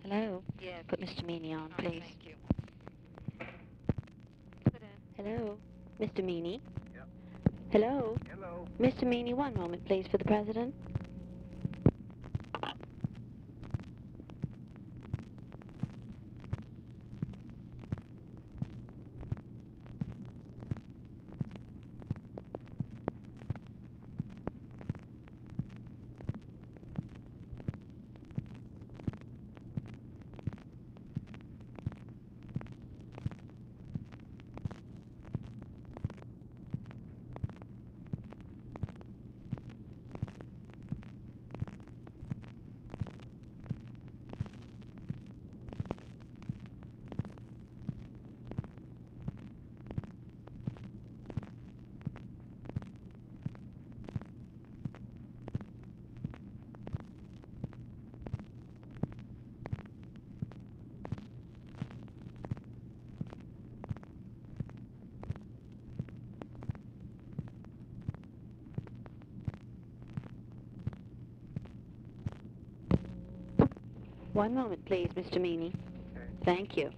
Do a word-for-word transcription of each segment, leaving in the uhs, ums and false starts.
Hello? Yes. Put Mister Meany on, Oh, please. thank you. Hello? Mister Meany? Yep. Hello? Hello. Mister Meany, one moment, please, for the President. One moment, please, Mister Meany. Okay. Thank you.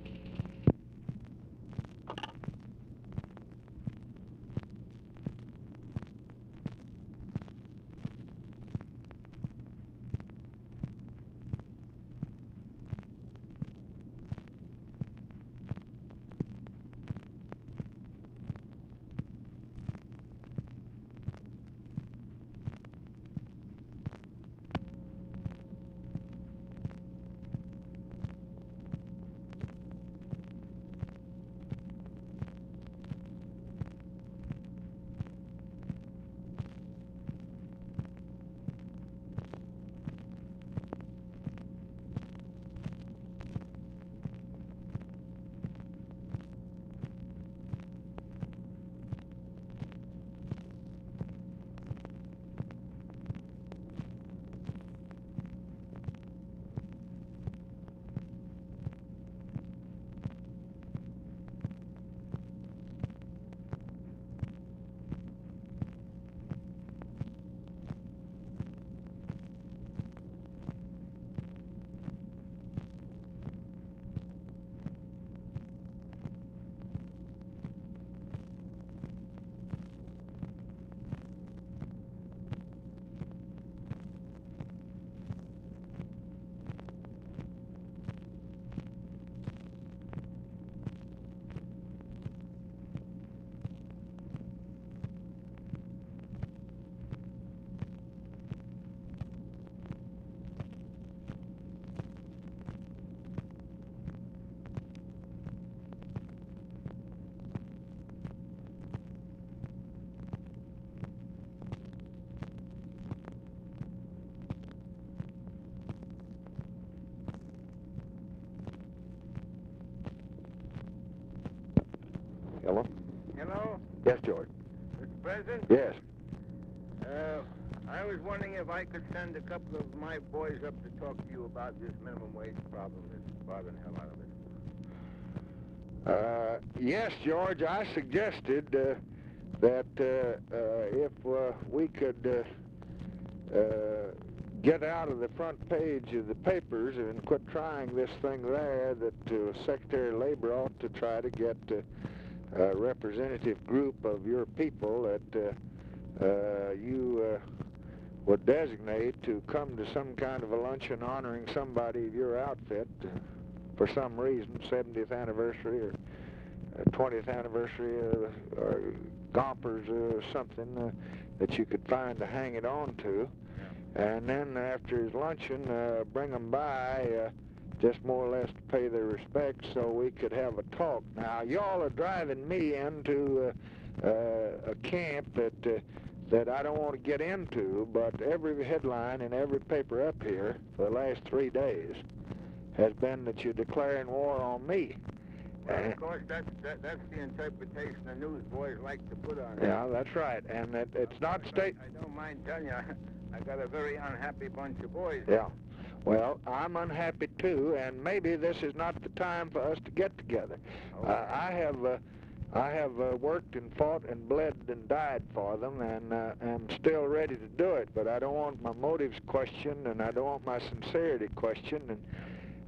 Hello? Hello, Yes, George. Mister President. Yes. Uh, I was wondering if I could send a couple of my boys up to talk to you about this minimum wage problem that's bothering the hell out of us. Uh, yes, George, I suggested uh, that uh, uh, if uh, we could uh, uh, get out of the front page of the papers and quit trying this thing there, that uh, Secretary of Labor ought to try to get uh, a representative group of your people that uh, uh, you uh, would designate to come to some kind of a luncheon honoring somebody of your outfit uh, for some reason, seventieth anniversary or uh, twentieth anniversary or, or Gompers or something uh, that you could find to hang it on to. And then after his luncheon, uh, bring them by uh, just more or less to pay their respects so we could have a talk. Now, y'all are driving me into uh, uh, a camp that uh, that I don't want to get into, but every headline in every paper up here for the last three days has been that you're declaring war on me. Well, of course, that's, that, that's the interpretation the newsboys like to put on it. Yeah, that's right. And it, it's not state... I, I don't mind telling you, I got a very unhappy bunch of boys. Yeah. Well, I'm unhappy too, and maybe this is not the time for us to get together. Okay. Uh, I have... Uh, I have uh, worked and fought and bled and died for them, and uh, am still ready to do it, but I don't want my motives questioned, and I don't want my sincerity questioned, and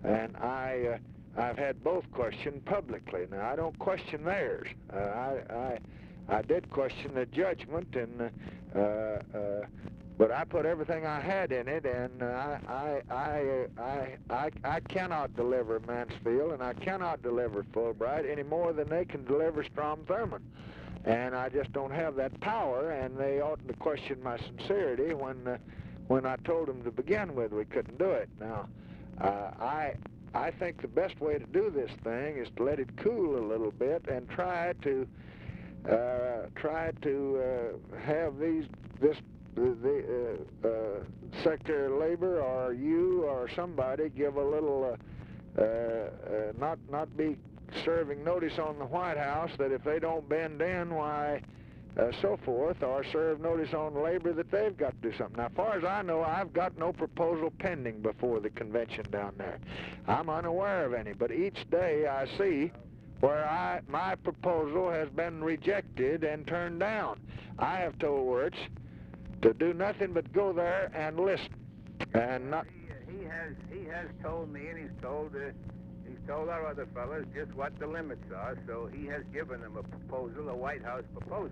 and I, uh, I've had both questioned publicly. Now, I don't question theirs. Uh, I, I, I did question the judgment, and uh, uh, but I put everything I had in it, and uh, I, I, I, I, I, I cannot deliver Mansfield, and I cannot deliver Fulbright any more than they can deliver Strom Thurmond. And I just don't have that power, and they oughtn't to question my sincerity when, uh, when I told them to begin with we couldn't do it. Now, uh, I, I think the best way to do this thing is to let it cool a little bit and try to, uh, try to uh, have these, this, the, the uh, uh, Secretary of Labor or you or somebody give a little, uh, uh, uh, not, not be serving notice on the White House that if they don't bend in, why, uh, so forth, or serve notice on labor that they've got to do something. Now, as far as I know, I've got no proposal pending before the convention down there. I'm unaware of any, but each day I see where I, my proposal has been rejected and turned down. I have told Wirtz to do nothing but go there and listen, and not... He, he has, he has told me, and he's told... Uh, He's told our other fellows just what the limits are, so he has given them a proposal, a White House proposal.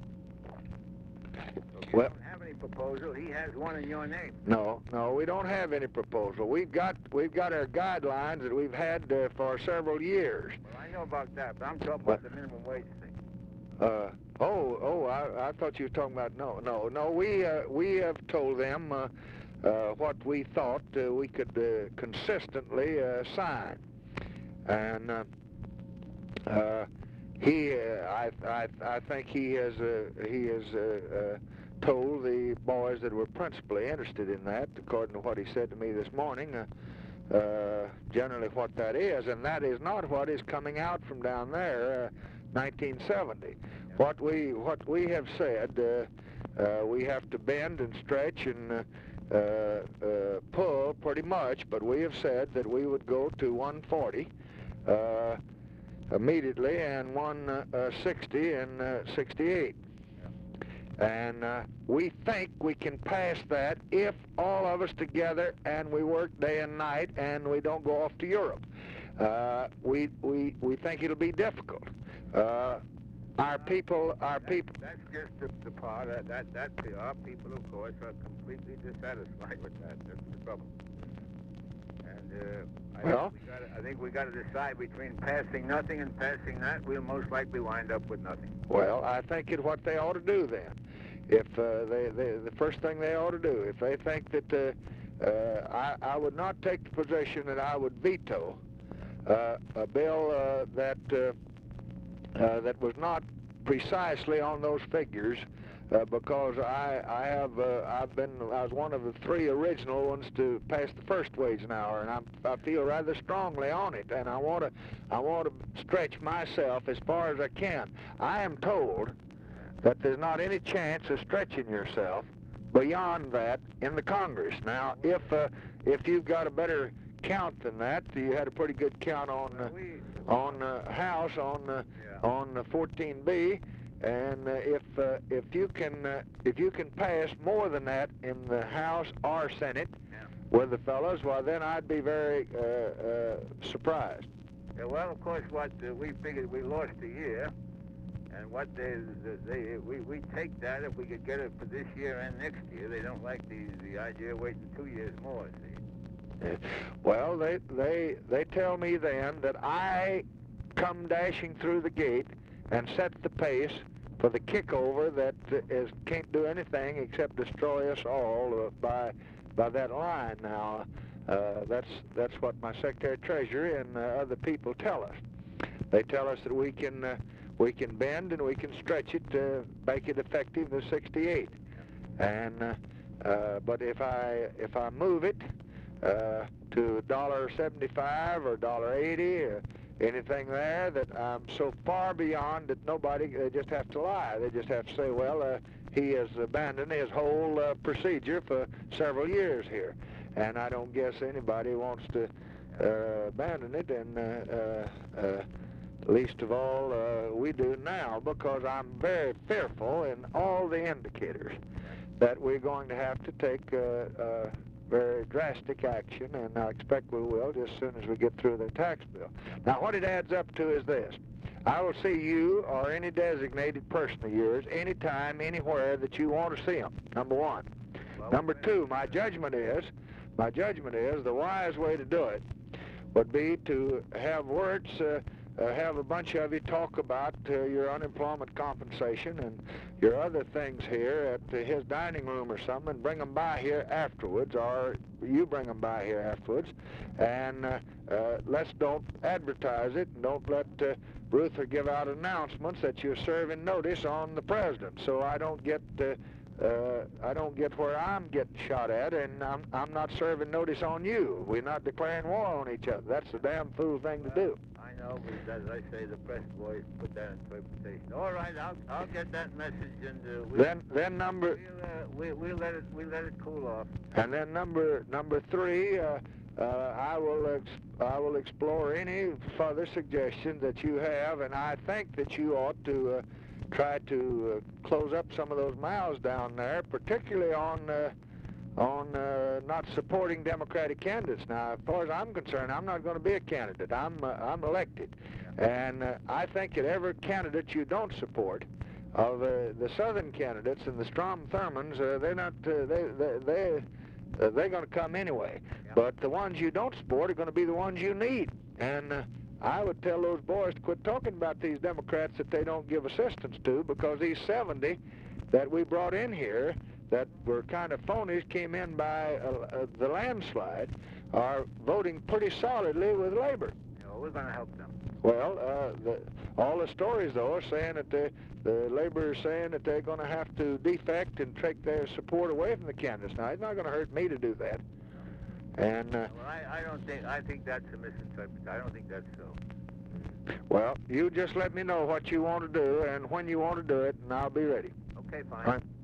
So if you well, don't have any proposal, he has one in your name. No, no, we don't have any proposal. We've got we've got our guidelines that we've had uh, for several years. Well, I know about that, but I'm talking about the minimum wage thing. Uh, oh, oh, I, I thought you were talking about no, no, no. We uh, we have told them uh, uh, what we thought uh, we could uh, consistently uh, sign. And uh, uh, he, uh, I, I, I think he has, uh, he has uh, uh, told the boys that were principally interested in that, according to what he said to me this morning, uh, uh, generally what that is, and that is not what is coming out from down there, uh, nineteen seventy. What we, what we have said, uh, uh, we have to bend and stretch and uh, uh, uh, pull pretty much, but we have said that we would go to one forty. Uh, immediately, and one uh, sixty and uh, sixty-eight. And uh, we think we can pass that if all of us together and we work day and night and we don't go off to Europe. Uh, we, we, we think it'll be difficult. Uh, our people, our that, people... That's just the, the part, that, that, that, our people, of course, are completely dissatisfied with that. That's the trouble. And uh, I, well, think we gotta, I think we got to decide between passing nothing and passing that. We'll most likely wind up with nothing. Well, I think it's what they ought to do then. If uh, they, they, the first thing they ought to do, if they think that uh, uh, I, I would not take the position that I would veto uh, a bill uh, that uh, uh, that was not precisely on those figures. Uh, because I, I have, uh, I've been, I was one of the three original ones to pass the first wage an hour, and I'm, I feel rather strongly on it, and I want to, I want to stretch myself as far as I can. I am told that there's not any chance of stretching yourself beyond that in the Congress. Now, if, uh, if you've got a better count than that, you had a pretty good count on, uh, on uh, House, on, uh, on uh, fourteen B. And uh, if uh, if you can uh, if you can pass more than that in the House or Senate yeah. with the fellows, well then I'd be very uh, uh, surprised. Yeah, well, of course, what uh, we figured we lost a year, and what they, they we we take that if we could get it for this year and next year. They don't like the the idea of waiting two years more. See? Uh, well, they they they tell me then that I come dashing through the gate and set the pace for the kickover that is can't do anything except destroy us all uh, by by that line. Now, uh, that's that's what my Secretary of Treasury and uh, other people tell us. They tell us that we can uh, we can bend and we can stretch it to make it effective to sixty-eight. And uh, uh, but if I if I move it uh, to a dollar seventy-five or a dollar eighty. Uh, anything there that I'm so far beyond that nobody, they just have to lie. They just have to say, well, uh, he has abandoned his whole uh, procedure for several years here. And I don't guess anybody wants to uh, abandon it, and uh, uh, uh, least of all uh, we do now, because I'm very fearful in all the indicators that we're going to have to take uh, uh, very drastic action, and I expect we will just as soon as we get through the tax bill. Now, what it adds up to is this. I will see you or any designated person of yours anytime, anywhere that you want to see them, number one. Well, Number two, my judgment is, my judgment is the wise way to do it would be to have words, uh, uh, have a bunch of you talk about uh, your unemployment compensation and your other things here at uh, his dining room or something, and bring them by here afterwards, or you bring them by here afterwards, and uh, uh, let's don't advertise it, and don't let uh, Ruther give out announcements that you're serving notice on the president, so I don't get uh, Uh, I don't get where I'm getting shot at, and I'm, I'm not serving notice on you. We're not declaring war on each other. That's the damn fool thing to do. I know, but as I say, the press boys put that interpretation. All right, I'll I'll get that message, and uh, we'll, Then then number we'll, uh, we we'll let it we let it cool off. and then number number three, uh, uh, I will ex I will explore any further suggestions that you have, and I think that you ought to. Uh, try to uh, close up some of those mouths down there, particularly on uh, on uh, not supporting Democratic candidates. Now, as far as I'm concerned, I'm not going to be a candidate. I'm uh, I'm elected, and uh, I think that every candidate you don't support, of uh, the Southern candidates and the Strom Thurmonds, uh, they're not uh, they they they uh, they're going to come anyway. Yeah. But the ones you don't support are going to be the ones you need, and. Uh, I would tell those boys to quit talking about these Democrats that they don't give assistance to, because these seventy that we brought in here that were kind of phonies, came in by uh, uh, the landslide, are voting pretty solidly with Labor. You know, we're going to help them. Well, uh, the, all the stories, though, are saying that the, the Labor is saying that they're going to have to defect and take their support away from the candidates. Now, it's not going to hurt me to do that. And uh, Well, I, I don't think I think that's a misinterpretation. I don't think that's so. well, you just let me know what you want to do and when you want to do it, and I'll be ready. Okay, fine. All right.